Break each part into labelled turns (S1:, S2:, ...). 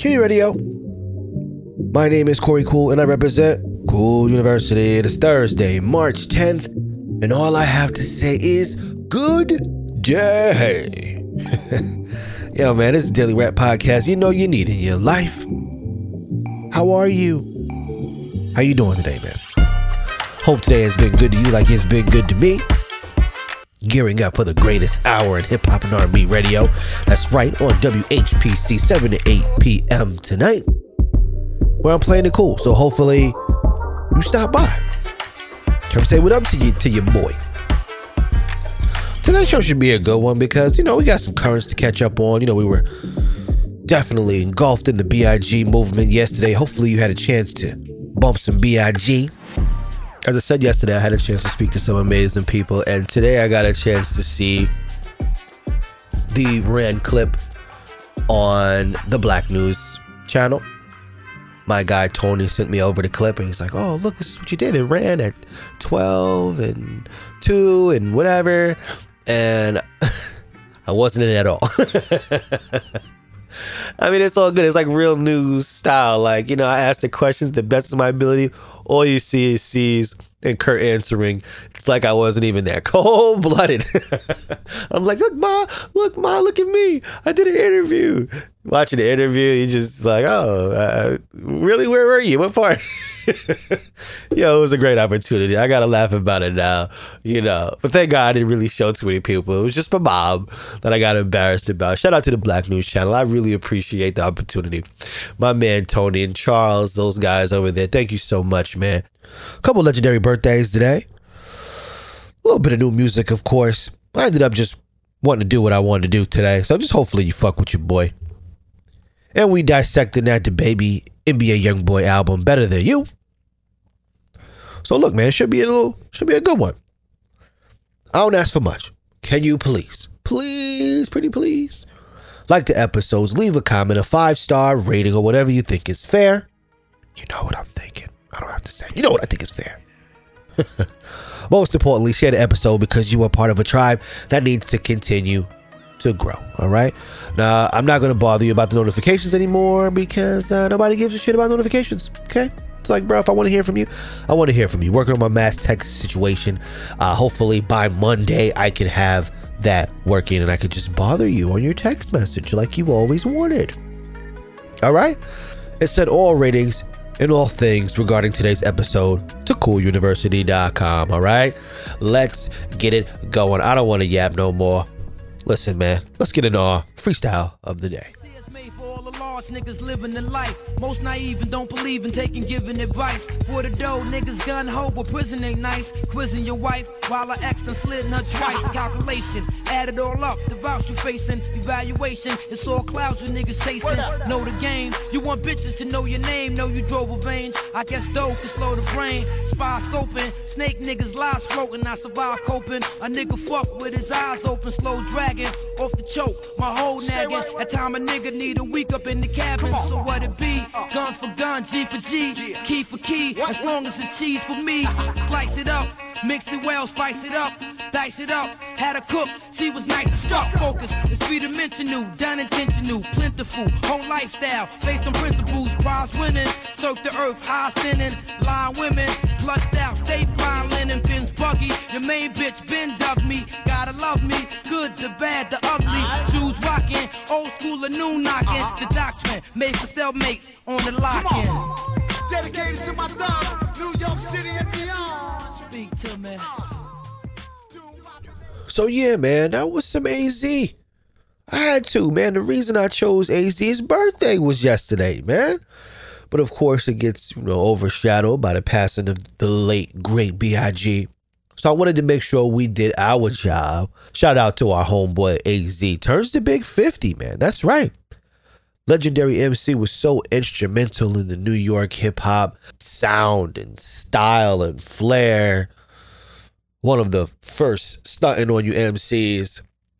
S1: CUNY Radio. My name is Corey Cool and I represent Cool University. It is Thursday, March 10th, and all I have to say is good day. Yo, man, this is Daily Rap Podcast. You know you need in your life. How are you? How you doing today, man? Hope today has been good to you like it's been good to me. Gearing up for the greatest hour in hip-hop and R&B radio. That's right, on WHPC 7 to 8 p.m. tonight, where I'm playing it cool. So hopefully you stop by. Come say what up to your boy. Tonight's show should be a good one because, we got some currents to catch up on. We were definitely engulfed in the B.I.G. movement yesterday. Hopefully you had a chance to bump some B.I.G. As I said yesterday, I had a chance to speak to some amazing people, and today I got a chance to see the Rand clip on the Black News channel. My guy Tony sent me over the clip, and he's like, "Oh, look, this is what you did. It ran at 12 and 2 and whatever," and I wasn't in it at all. I mean, it's all good. It's like real news style. I asked the questions the best of my ability. All you see is C's and Kurt answering. It's like I wasn't even there. Cold-blooded. I'm like, look, Ma, look at me. I did an interview. Watching the interview, you just like, really? Where were you? What part? It was a great opportunity. I got to laugh about it now, But thank God I didn't really show too many people. It was just my mom that I got embarrassed about. Shout out to the Black News channel. I really appreciate the opportunity. My man Tony and Charles, those guys over there, thank you so much, man. A couple legendary birthdays today. A little bit of new music, of course. I ended up just wanting to do what I wanted to do today. So just hopefully you fuck with your boy. And we dissecting that DaBaby NBA YoungBoy album, Better Than You. So look, man, it should be a good one. I don't ask for much. Can you please, pretty please, like the episodes, leave a comment, a 5-star rating, or whatever you think is fair. You know what I'm thinking. I don't have to say. You know what I think is fair. Most importantly, share the episode because you are part of a tribe that needs to continue to grow. All right. Now, I'm not going to bother you about the notifications anymore because nobody gives a shit about notifications. Okay. It's like, bro, if I want to hear from you, I want to hear from you. Working on my mass text situation. Hopefully by Monday, I can have that working and I could just bother you on your text message like you've always wanted. All right. It said all ratings and all things regarding today's episode to cooluniversity.com. All right. Let's get it going. I don't want to yap no more. Listen, man, let's get into our freestyle of the day.
S2: Niggas living the life. Most naive and don't believe in giving advice. For the dough, niggas gun ho, but prison ain't nice. Quizzing your wife while her ex done slid in her twice. Calculation, add it all up. The vouch you facing, evaluation. It's all clouds you niggas chasing. Know the game. You want bitches to know your name. Know you drove a range. I guess dope can slow the brain. Spy scoping, snake niggas lies floating. I survive coping. A nigga fuck with his eyes open, slow dragging off the choke. My whole nagging. At time a nigga need a week up in the cabin, so what it be? Gun for gun, G for G, key for key. As long as it's cheese for me, slice it up, mix it well, spice it up, dice it up. Had a cook, she was nice to start. Focus, it's three-dimensional, done intentional, plentiful, whole lifestyle based on principles. Prize winning, surf the earth, high sinning, line women, flushed out, stay fine linen, Ben's buggy. Your main bitch been dug me, gotta love me, good, the bad, the ugly. Shoes rocking, old school or new knocking. The doctrine made for cellmates on the lock-in.
S3: Dedicated to my thugs, New York City and beyond.
S2: Speak to me.
S1: So yeah, man, that was some AZ. I had to, man. The reason I chose AZ, his birthday was yesterday, man. But of course it gets, overshadowed by the passing of the late, great B.I.G. So I wanted to make sure we did our job. Shout out to our homeboy AZ. Turns the big 50, man. That's right. Legendary MC was so instrumental in the New York hip-hop sound and style and flair. One of the first stunting on you MCs.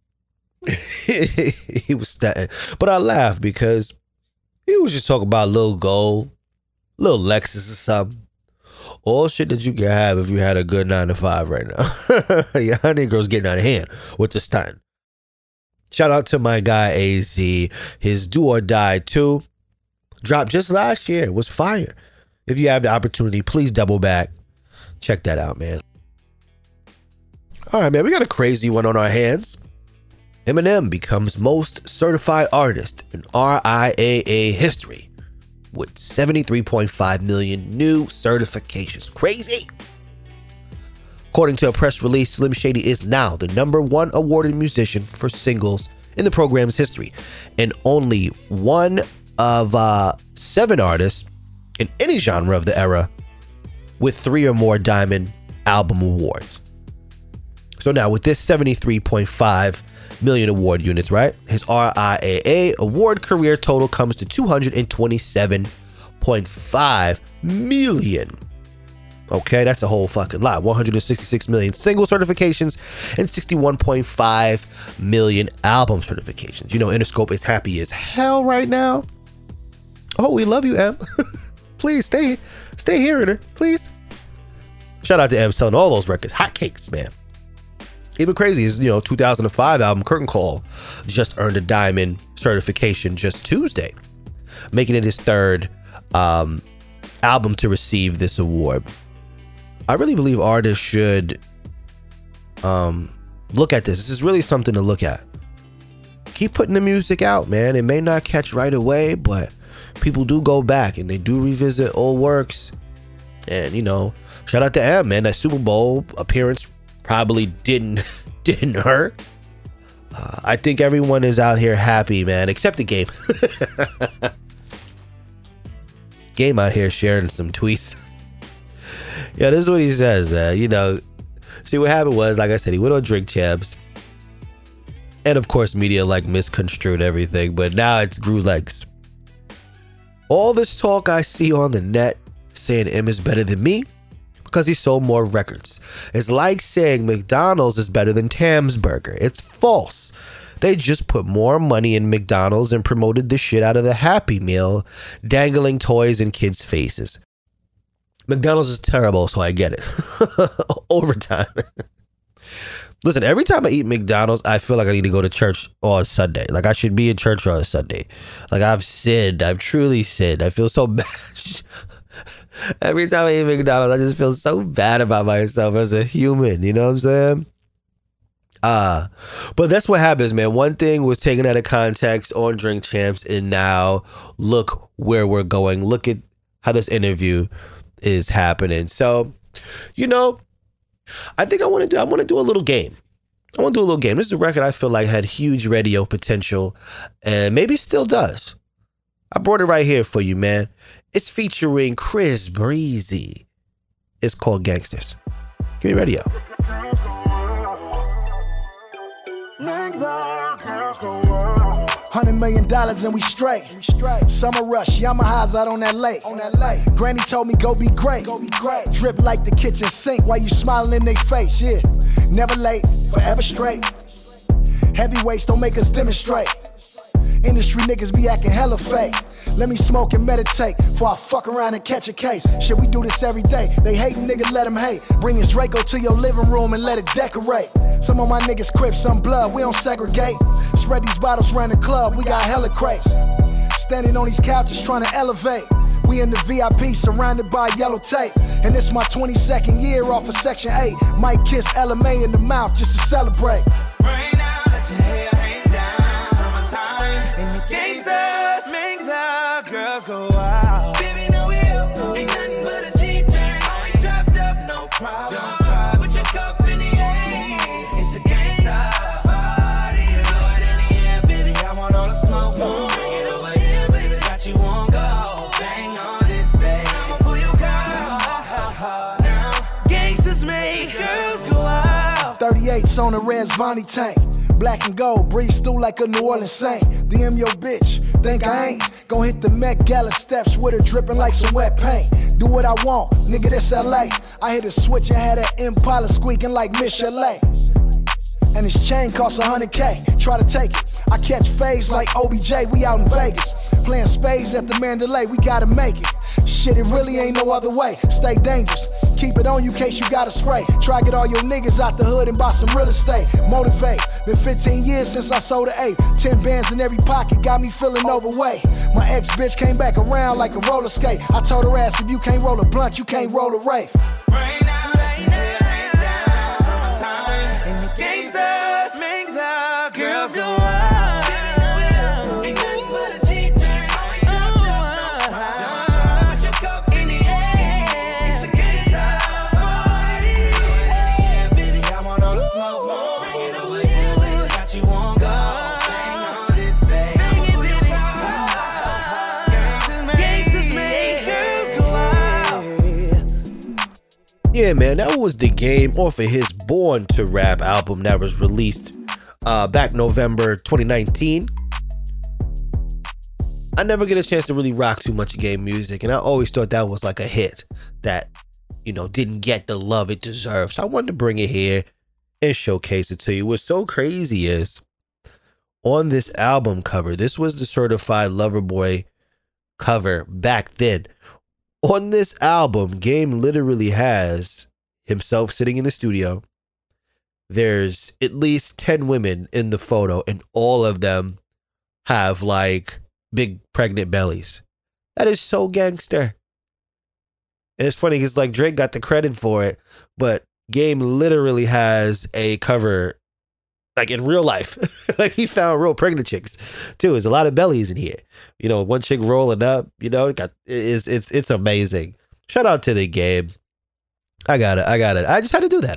S1: He was stunting. But I laughed because he was just talking about Lil Gold, Lil Lexus or something. All shit that you can have if you had a good 9 to 5 right now. Your honey girl's getting out of hand with the stunt. Shout out to my guy AZ. His Do or Die 2 dropped just last year. It was fire. If you have the opportunity, please double back. Check that out, man. All right, man, we got a crazy one on our hands. Eminem becomes most certified artist in RIAA history with 73.5 million new certifications. Crazy. According to a press release, Slim Shady is now the #1 awarded musician for singles in the program's history, and only one of 7 artists in any genre of the era with 3 or more Diamond Album Awards. So now with this 73.5 million award units, right? His RIAA award career total comes to 227.5 million. Okay, that's a whole fucking lot. 166 million single certifications and 61.5 million album certifications. You know, Interscope is happy as hell right now. Oh, we love you, M. Please stay here, please. Shout out to M selling all those records. Hotcakes, man. Even crazy is, 2005 album Curtain Call just earned a Diamond certification just Tuesday, making it his 3rd album to receive this award. I really believe artists should look at this. This is really something to look at. Keep putting the music out, man. It may not catch right away, but people do go back and they do revisit old works. And, shout out to M, man. That Super Bowl appearance probably didn't hurt. I think everyone is out here happy, man, except the Game. Game out here sharing some tweets. Yeah, this is what he says. See what happened was, like I said, he went on Drink Champs, and of course, media misconstrued everything. But now it's grew legs. All this talk I see on the net saying M is better than me because he sold more records. It's like saying McDonald's is better than Tam's Burger. It's false. They just put more money in McDonald's and promoted the shit out of the Happy Meal, dangling toys in kids' faces. McDonald's is terrible, so I get it. Overtime. Listen, every time I eat McDonald's, I feel like I need to go to church on Sunday. Like I should be in church on a Sunday. Like I've sinned. I've truly sinned. I feel so bad. Every time I eat McDonald's, I just feel so bad about myself as a human. You know what I'm saying? But that's what happens, man. One thing was taken out of context on Drink Champs, and now look where we're going. Look at how this interview is happening. So, I think I want to do a little game. This is a record I feel like had huge radio potential and maybe still does. I brought it right here for you, man. It's featuring Chris Breezy. It's called Gangsters. Give me radio.
S4: $100 million and we straight. Summer rush, Yamahas out on that lake. Granny told me go be great. Drip like the kitchen sink while you smiling in their face. Yeah, never late, forever straight. Heavyweights don't make us demonstrate. Industry niggas be acting hella fake. Let me smoke and meditate before I fuck around and catch a case. Shit, we do this every day. They hatin' niggas, let them hate. Bring this Draco to your living room and let it decorate. Some of my niggas Crips, some blood, we don't segregate. Spread these bottles around the club, we got hella crates. Standing on these couches trying to elevate. We in the VIP surrounded by yellow tape. And it's my 22nd year off of Section 8. Might kiss LMA in the mouth just to celebrate.
S5: Rain out, let your hair hang down. Summertime, and the gangsters make the girls go out. Baby, no we up, ain't nothing but a G-thing. Always strapped up, no problem. Don't try, put your cup in the air. It's a gangsta party. Throw it in the air, baby. I want all the smoke. Bring it over here, baby. Got you on go. Bang on this, baby. I'ma pull your car now. Gangsters make girls go out.
S4: 38s on a red Vonnie tank. Black and gold, breeze through like a New Orleans Saint. DM your bitch, think I ain't gon' hit the Met Gala steps with her dripping like some wet paint. Do what I want, nigga, this LA. I hit a switch and had that Impala squeaking like Michelin. And this chain costs $100K, try to take it. I catch phase like OBJ, we out in Vegas. Playing spades at the Mandalay, we gotta make it. Shit, it really ain't no other way. Stay dangerous. Keep it on you case you gotta spray. Try get all your niggas out the hood and buy some real estate. Motivate. Been 15 years since I sold an 8. 10 bands in every pocket got me feeling overweight. My ex bitch came back around like a roller skate. I told her ass, if you can't roll a blunt, you can't roll a Wraith.
S5: Rain down, let your hair down. Summertime, and the gangsters make the girls go out. Ain't nothing but a G-thing. Put your cup in the air. It's a gangsta party. Yeah, baby, I want all the smoke. Bring it over here. Got you on go. Bang on this bass. Gangsters make girls go out.
S1: Yeah, man, that was The Game off of his Born to Rap album that was released back November 2019. I never get a chance to really rock too much Game music, and I always thought that was like a hit that, you know, didn't get the love it deserves. So I wanted to bring it here and showcase it to you. What's so crazy is on this album cover, this was the Certified Lover Boy cover back then. On this album, Game literally has himself sitting in the studio. There's at least 10 women in the photo, and all of them have like big pregnant bellies. That is so gangster. And it's funny because like Drake got the credit for it, but Game literally has a cover like in real life. Like he found real pregnant chicks too. There's a lot of bellies in here. You know, one chick rolling up, you know, it's amazing. Shout out to The Game. I got it. I just had to do that.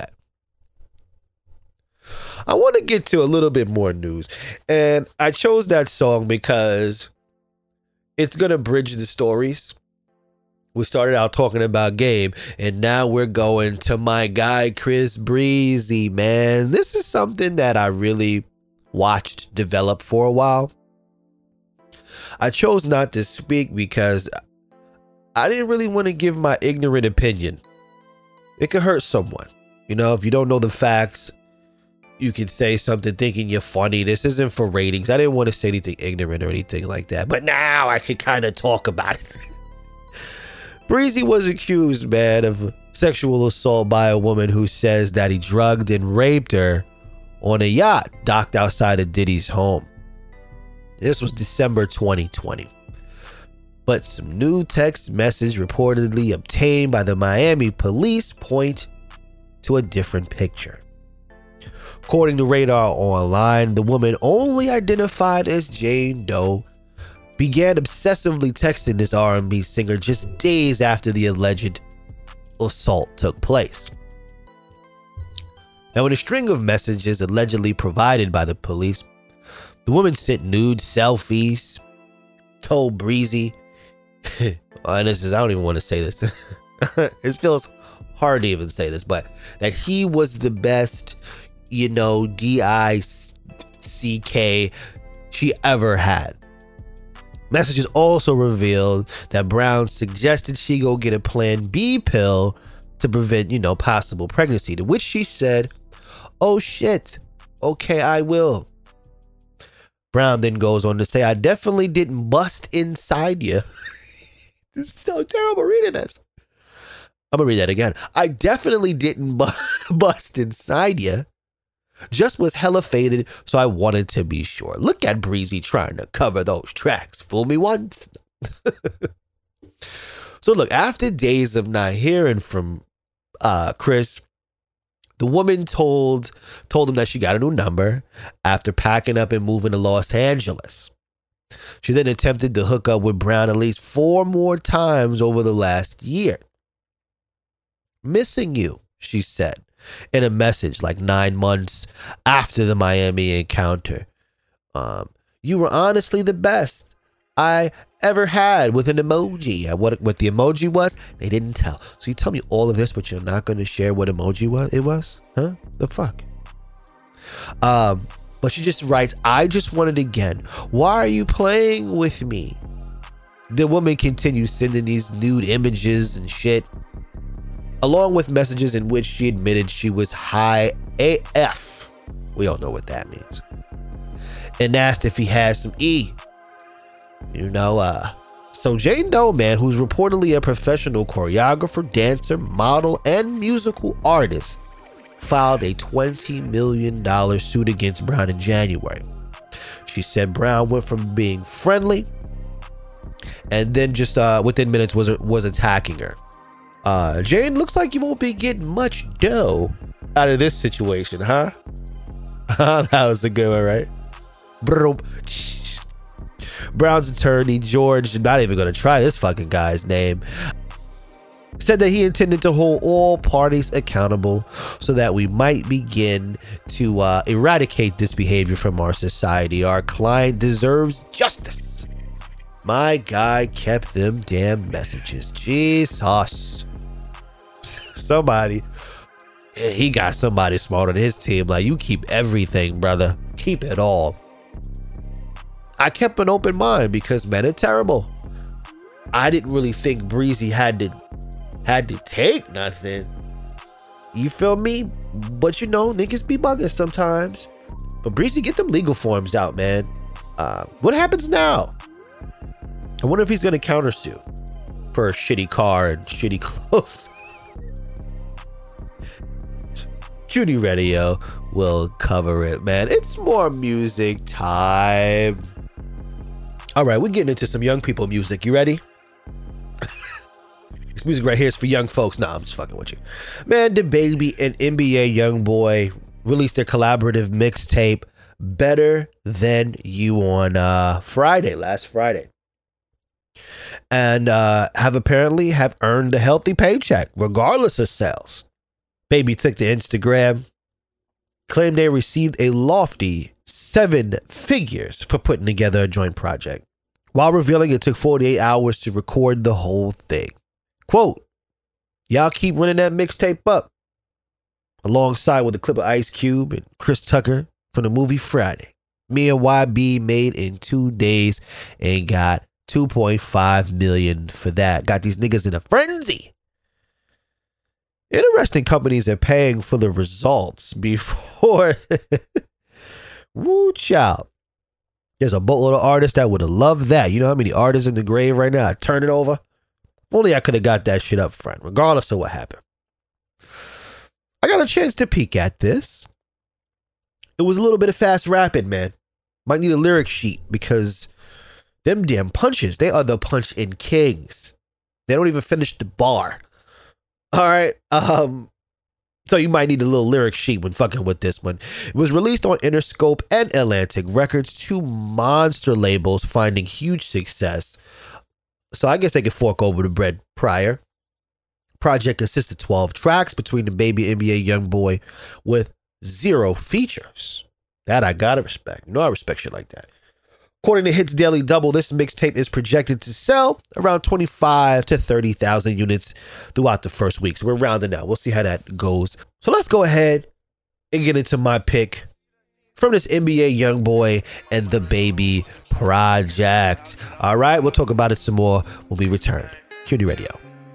S1: I want to get to a little bit more news. And I chose that song because it's going to bridge the stories. We started out talking about Game, and now we're going to my guy, Chris Breezy, man. This is something that I really watched develop for a while. I chose not to speak because I didn't really want to give my ignorant opinion. It could hurt someone. You know, if you don't know the facts, you can say something thinking you're funny. This isn't for ratings. I didn't want to say anything ignorant or anything like that. But now I can kind of talk about it. Breezy was accused, man, of sexual assault by a woman who says that he drugged and raped her on a yacht docked outside of Diddy's home. This was December 2020. But some new text message reportedly obtained by the Miami police point to a different picture. According to Radar Online, the woman, only identified as Jane Doe, began obsessively texting this R&B singer just days after the alleged assault took place. Now, in a string of messages allegedly provided by the police, the woman sent nude selfies, told Breezy, I don't even want to say this. It feels hard to even say this, but that he was the best, you know, DICK she ever had. Messages also revealed that Brown suggested she go get a Plan B pill to prevent, you know, possible pregnancy, to which she said, "Oh shit, okay, I will." Brown then goes on to say, "I definitely didn't bust inside you." It's so terrible reading this. I'm gonna read that again. "I definitely didn't bust inside you. Just was hella faded, so I wanted to be sure." Look at Breezy trying to cover those tracks. Fool me once. So look, after days of not hearing from Chris, the woman told him that she got a new number after packing up and moving to Los Angeles. She then attempted to hook up with Brown at least 4 more times over the last year. "Missing you," she said in a message like 9 months after the Miami encounter. "You were honestly the best I ever had," with an emoji. What the emoji was, they didn't tell. So you tell me all of this, but you're not going to share what emoji it was? Huh? The fuck? But she just writes, "I just wanted again. Why are you playing with me?" The woman continues sending these nude images and shit, along with messages in which she admitted she was high AF. We all know what that means. And asked if he had some E. You know, So Jane Doe, man, who's reportedly a professional choreographer, dancer, model, and musical artist, filed a $20 million suit against Brown in January. She said Brown went from being friendly and then just within minutes was attacking her. Jane, looks like you won't be getting much dough out of this situation, huh? That was a good one, right? Brown's attorney, George, not even gonna try this fucking guy's name, said that he intended to hold all parties accountable so that we might begin to eradicate this behavior from our society. Our client deserves justice. My guy kept them damn messages. Jesus. Somebody, he got somebody smarter than his team. Like, you keep everything, brother. Keep it all. I kept an open mind because men are terrible. I didn't really think Breezy had to take nothing. You feel me? But you know, niggas be bugging sometimes. But Breezy, get them legal forms out, man. What happens now? I wonder if he's gonna countersue for a shitty car and shitty clothes. CUNY Radio will cover it, man. It's more music time. All right, we're getting into some young people music. You ready? This music right here is for young folks. Nah, I'm just fucking with you. Man, DaBaby and NBA YoungBoy released their collaborative mixtape, Better Than You, on last Friday. And have apparently earned a healthy paycheck, regardless of sales. Baby took to Instagram, claimed they received a lofty 7 figures for putting together a joint project, while revealing it took 48 hours to record the whole thing. Quote, y'all keep running that mixtape up, alongside with a clip of Ice Cube and Chris Tucker from the movie Friday. Me and YB made in 2 days and got $2.5 million for that. Got these niggas in a frenzy. Interesting, companies are paying for the results before. Woo, child. There's a boatload of artists that would have loved that. You know how many artists in the grave right now? I turn it over. Only I could have got that shit up front, regardless of what happened. I got a chance to peek at this. It was a little bit of fast rapping, man. Might need a lyric sheet because them damn punches, they are the punch-in kings. They don't even finish the bar. All right. So you might need a little lyric sheet when fucking with this one. It was released on Interscope and Atlantic Records, 2 monster labels finding huge success. So I guess they could fork over the bread prior. Project consists of 12 tracks between DaBaby, NBA YoungBoy, with 0 features. That I gotta respect. You know I respect shit like that. According to Hits Daily Double, this mixtape is projected to sell around 25 to 30,000 units throughout the first week. So we're rounding out. We'll see how that goes. So let's go ahead and get into my pick from this NBA YoungBoy and DaBaby project. All right, we'll talk about it some more when we return. CUNY Radio.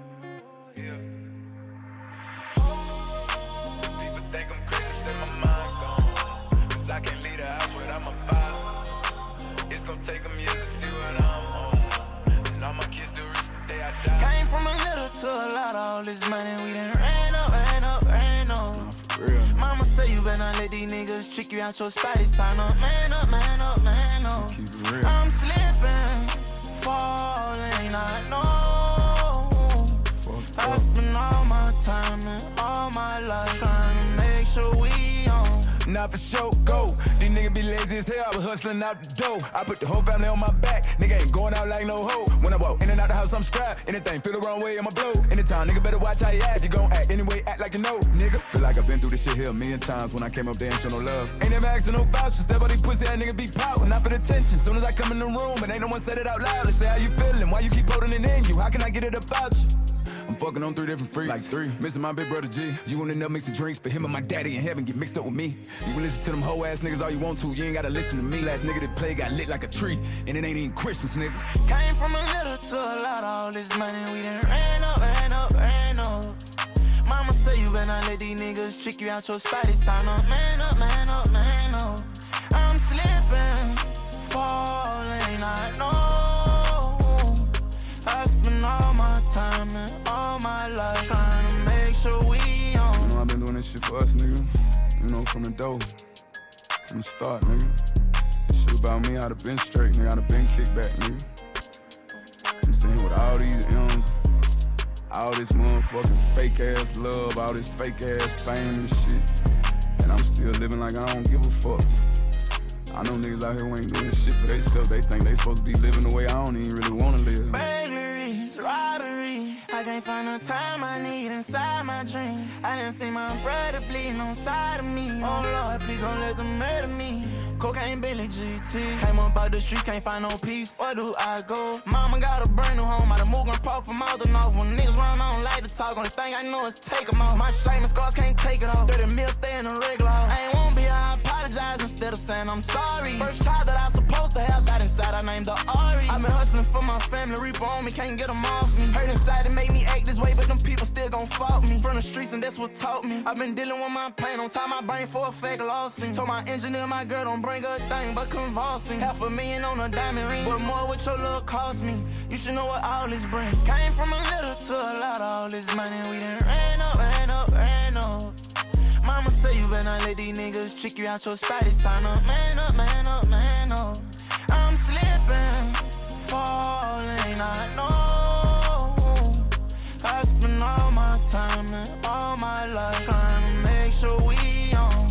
S5: All this money, we done ran up. Mama say you better not let these niggas trick you out your spot. It's time to man up. I'm slipping, falling, I know. I spend all my time and all my life trying to make sure we on. Not for sure, go. These niggas be lazy as hell, I was hustling out the dough. I put the whole family on my back, nigga ain't going out like no hoe. When I walk in and out the house, I'm strapped. Anything feel the wrong way, I'ma blow. Anytime, nigga better watch how you act. You gon' act anyway, act like you know, nigga. Feel like I've been through this shit here a million times. When I came up there and show no love. Ain't never asking no vouchers, step on these pussy ass nigga be proud. Not for the attention, soon as I come in the room, and ain't no one said it out loud. Let's say how you feeling, why you keep holding it in you? How can I get it about you? I'm fucking on 3 different freaks. Like 3. Missing my big brother G. You wanna end up mixing drinks for him and my daddy in heaven get mixed up with me. You can listen to them hoe ass niggas all you want to. You ain't gotta listen to me. Last nigga that played got lit like a tree. And it ain't even Christmas, nigga. Came from a little to a lot. All this money we done ran up. Mama say you better not let these niggas trick you out your spot. It's time to man up. I'm slipping, falling, I know. I spend all my time and all my life trying to make sure we on.
S6: You know, I've been doing this shit for us, nigga. You know, from the dough, from the start, nigga. This shit about me, I'd have been straight, nigga. I'd have been kicked back, nigga. I'm saying with all these M's, all this motherfucking fake ass love, all this fake ass fame and shit. And I'm still living like I don't give a fuck. I know niggas out here who ain't doing shit for themselves. They think they supposed to be living the way I don't even really wanna live.
S5: Burglaries, robberies, I can't find the time I need inside my dreams. I didn't see my brother bleeding on side of me. Oh Lord, please don't let them murder me. Cocaine Billy GT. Came up out the streets, can't find no peace. Where do I go? Mama got a brand new home. Out of moving pro from out the north. When niggas run, I don't like to talk. Only thing I know is take them off. My shame and scars can't take it off. 30 mil stay in the regular house. I ain't won't be, I apologize instead of saying I'm sorry. First child that I supposed to have died inside, I named the Ari. I've been hustling for my family, reaper on me, can't get them off me. Hurt inside to make me act this way, but them people still gon' fault me. From the streets and that's what taught me. I've been dealing with my pain, on top my brain for a fake lawsuit. Told my engineer, my girl don't bring a thing but convulsing. $500,000 on a diamond ring, but more what your look cost me. You should know what all this bring. Came from a little to a lot, all this money we done ran up, ran up, ran up. Mama say you better not let these niggas trick you out your spot. It's time to man up, man up, man up. I'm slipping, falling, I know. I spend all my time and all my life trying to make sure we on.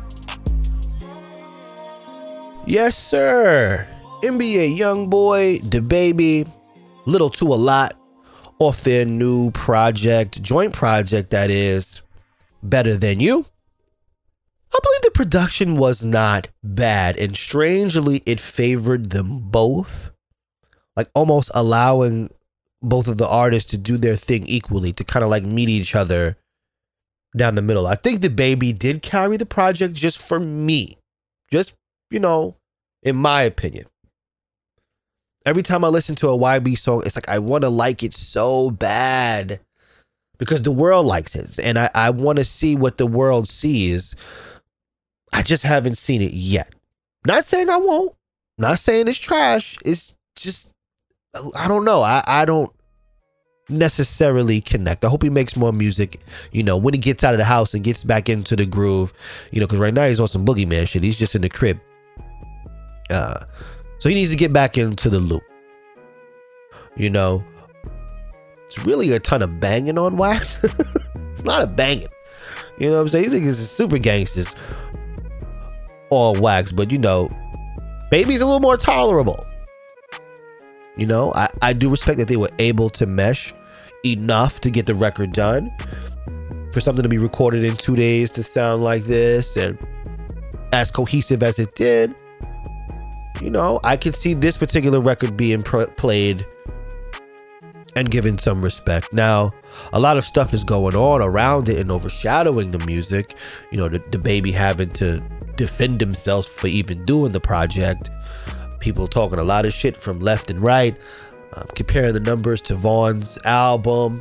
S1: Yes, sir. NBA YoungBoy, DaBaby, Little to a Lot, off their new project, joint project that is, Better Than You. I believe the production was not bad, and strangely, it favored them both, like almost allowing both of the artists to do their thing equally, to kind of like meet each other down the middle. I think DaBaby did carry the project just for me, just, you know, in my opinion. Every time I listen to a YB song, it's like I want to like it so bad because the world likes it. And I want to see what the world sees. I just haven't seen it yet. Not saying I won't. Not saying it's trash. It's just, I don't know. I don't necessarily connect. I hope he makes more music, you know, when he gets out of the house and gets back into the groove, you know, because right now he's on some boogeyman shit. He's just in the crib. So he needs to get back into the loop. You know, it's really a ton of banging on Wax. It's not a banging. You know what I'm saying? These niggas is super gangsters on Wax, but you know, Baby's a little more tolerable. You know, I do respect that they were able to mesh enough to get the record done. For something to be recorded in 2 days to sound like this and as cohesive as it did. You know, I could see this particular record being played and given some respect. Now, a lot of stuff is going on around it and overshadowing the music. You know, the Baby having to defend themselves for even doing the project. People talking a lot of shit from left and right, comparing the numbers to Vaughn's album,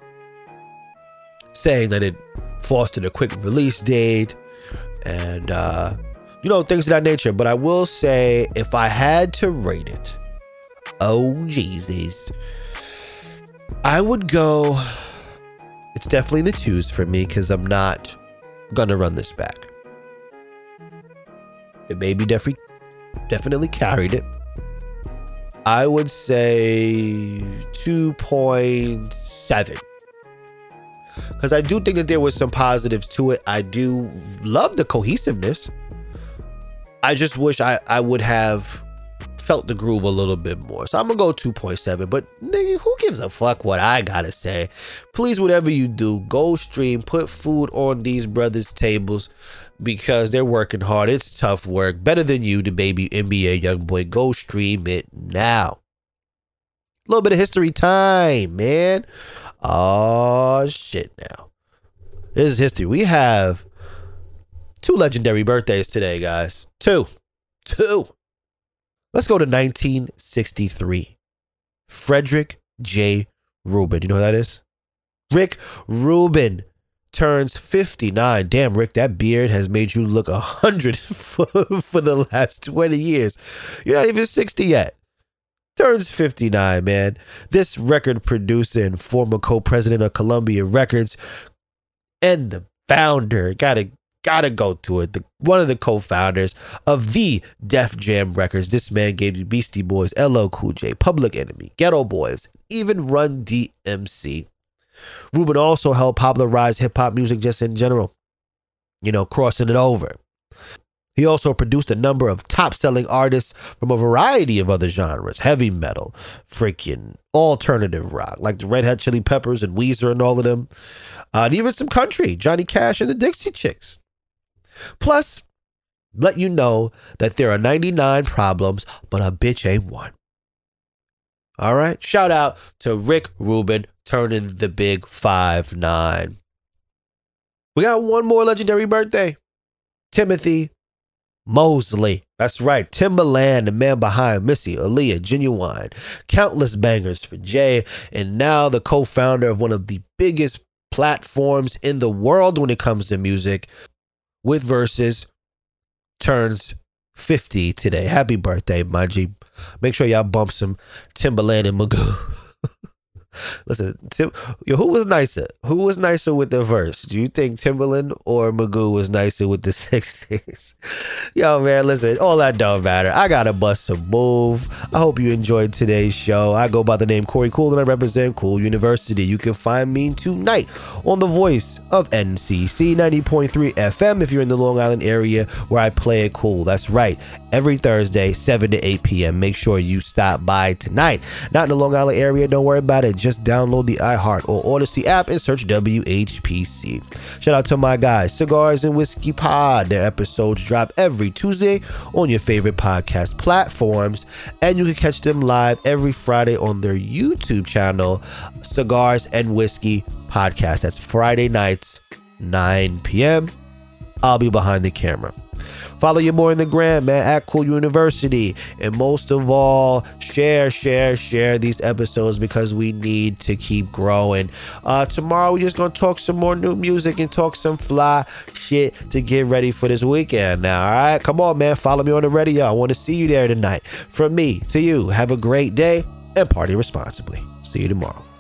S1: saying that it fostered a quick release date, and you know, things of that nature. But I will say, if I had to rate it, oh Jesus, I would go, it's definitely in the twos for me because I'm not gonna run this back. DaBaby definitely carried it. I would say 2.7. Because I do think that there was some positives to it. I do love the cohesiveness. I just wish I would have felt the groove a little bit more. So I'm going to go 2.7. But nigga, who gives a fuck what I got to say? Please, whatever you do, go stream, put food on these brothers' tables because they're working hard. It's tough work. Better Than You, DaBaby, NBA YoungBoy. Go stream it now. A little bit of history time, man. Oh, shit now. This is history. We have 2 legendary birthdays today, guys. Two. Let's go to 1963. Frederick J. Rubin. You know who that is? Rick Rubin turns 59. Damn, Rick, that beard has made you look 100 for the last 20 years. You're not even 60 yet. turns 59, man. This record producer and former co-president of Columbia Records and the founder, gotta go to it, one of the co-founders of the Def Jam Records. This man gave you Beastie Boys, LL Cool J, Public Enemy, Ghetto Boys, even Run DMC. Rubin also helped popularize hip-hop music just in general, crossing it over. He also produced a number of top-selling artists from a variety of other genres, heavy metal, freaking alternative rock, like the Red Hot Chili Peppers and Weezer and all of them, and even some country, Johnny Cash and the Dixie Chicks. Plus, let you know that there are 99 problems, but a bitch ain't one. All right? Shout out to Rick Rubin turning the big 5'9". We got one more legendary birthday. Timothy Mosley. That's right. Timbaland, the man behind Missy, Aaliyah, Genuine, countless bangers for Jay, and now the co-founder of one of the biggest platforms in the world when it comes to music, with Versus, turns 50 today. Happy birthday, my G. Make sure y'all bump some Timbaland and Magoo. Listen, who was nicer? Who was nicer with the verse? Do you think Timbaland or Magoo was nicer with the 60s? Yo, man, listen, all that don't matter. I gotta bust a move. I hope you enjoyed today's show. I go by the name Corey Cool and I represent Cool University. You can find me tonight on the voice of NCC 90.3 FM if you're in the Long Island area where I play it cool. That's right. Every Thursday, 7 to 8 p.m. Make sure you stop by tonight. Not in the Long Island area, don't worry about it. Just download the iHeart or Odyssey app and search WHPC. Shout out to my guys, Cigars and Whiskey Pod. Their episodes drop every Tuesday on your favorite podcast platforms, and you can catch them live every Friday on their YouTube channel, Cigars and Whiskey Podcast. That's Friday nights, 9 p.m. I'll be behind the camera. Follow your boy in the gram, man, at Cool University. And most of all, share these episodes because we need to keep growing. Tomorrow, we're just going to talk some more new music and talk some fly shit to get ready for this weekend now, all right? Come on, man. Follow me on the radio. I want to see you there tonight. From me to you, have a great day and party responsibly. See you tomorrow.